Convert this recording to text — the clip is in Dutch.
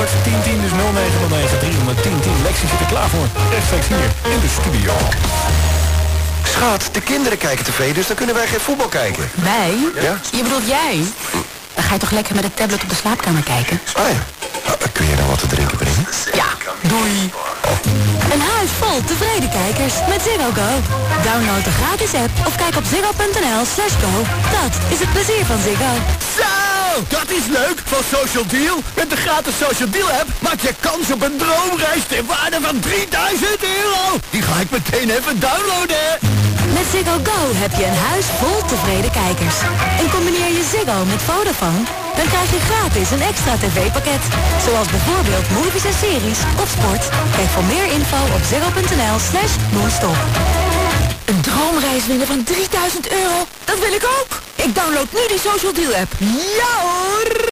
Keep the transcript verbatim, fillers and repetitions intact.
honderd tien tien, dus nul negen nul negen drie honderd tien tien. Lexie zit er klaar voor. Rechtstreeks hier in de studio. Schat, de kinderen kijken tv, dus dan kunnen wij geen voetbal kijken. Wij? Ja? Je bedoelt jij? Dan ga je toch lekker met de tablet op de slaapkamer kijken? Ah ja. Nou, kun je dan wat te drinken brengen? Ja, doei. Een huis vol tevreden kijkers met Ziggo Go. Download de gratis app of kijk op ziggo punt n l slash go. Dat is het plezier van Ziggo. Zo, dat is leuk van Social Deal. Met de gratis Social Deal app maak je kans op een droomreis ter waarde van drieduizend euro. Die ga ik meteen even downloaden. Met Ziggo Go heb je een huis vol tevreden kijkers. En combineer je Ziggo met Vodafone, dan krijg je gratis een extra tv-pakket. Zoals bijvoorbeeld movies en series of sport. Kijk voor meer info op ziggo punt n l slash non-stop. Een droomreis winnen van drieduizend euro? Dat wil ik ook! Ik download nu die Social Deal app. Ja hoor!